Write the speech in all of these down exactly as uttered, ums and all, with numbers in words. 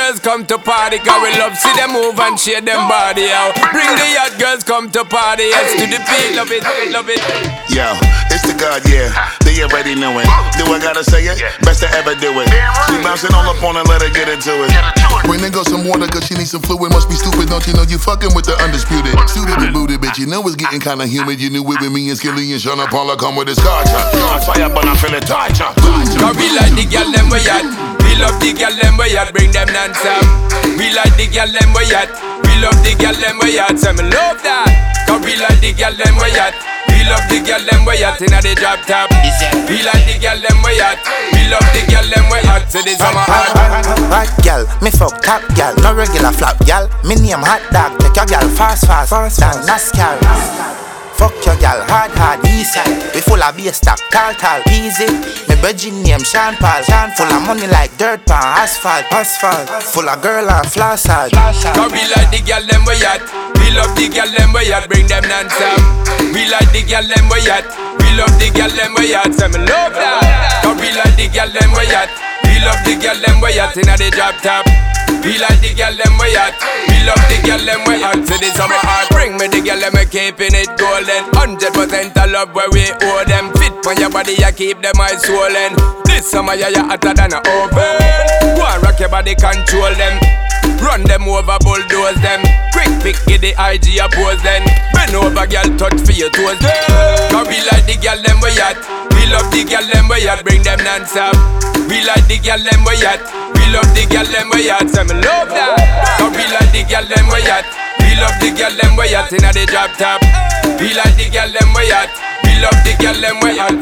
girls come to party, cause we love see them move and shake them body out. Bring the hot girls come to party, heads to the beat, love it, love it. Yo, it's the God, yeah, they already know it. Do I gotta say it? Best to ever do it. She bouncing all up on her, let her get into it. Bring the girl some water, cause she needs some fluid. Must be stupid, don't you know you fucking with the undisputed. Suited and booted, bitch, you know it's getting kinda humid. You knew it with me and Skilly and Sean Paula come with his car chop. I fire, but I feel it tight chop. Cause we like the girl them we hot. We love the girl them we hot, bring them non-stop. We like the girl them we hot. We love the girl them we hot, so me love that. Cause we like the girl them we hot. We love the girl them we hot inna the drop top. We like the girl them we hot. We love the girl them we hot, so the summer hot. Hot girl, me fuck top girl, no regular flap girl. Me name hot dog, take your girl fast fast, fast down NASCAR. Fuck your gal, hard, hard, easy. We full of bass stock, tall, tall, easy. Me virgin name Sean Paul, Sean full of money like dirt pan, asphalt, asphalt. Full of girl and floss hard. Cause we like the girl them we hot. We love the girl them we hot, bring them non-stop. We like the girl them we hot. We love the girl them we hot, so me love that. Cause we like the girl them we hot. We love the girl them we hot inna the drop top. We like the girl them we hot. We love the girl them we hot, so the summer hot. Bring me the girl them we keeping it golden. Hundred percent of love where we owe them. Fit on your body, you keep them eyes swollen. This summer yeah, you hotter than a oven. Go and rock your body, control them. Run them over, bulldoze them. Quick pick, get the I G oppose them. Bend over, girl, touch for your toes them. Cause we like the girl them we hot. We love the girl them we hot, bring them non-stop. We like the girl them we hot. We love the girl them we hot, so me love that. Cause we like the girl them we hot. We love the girl them we hot inna the drop top. We like the girl them we hot. We love the girl them we hot.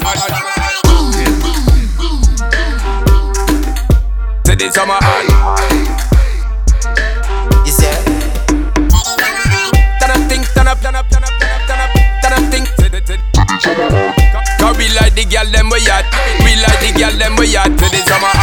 To the summer hot. Is there? Turn up, think, turn up, turn up, turn up, turn up, turn up, turn up, think. Cause we like the girl them we hot. We like the girl them we hot to the summer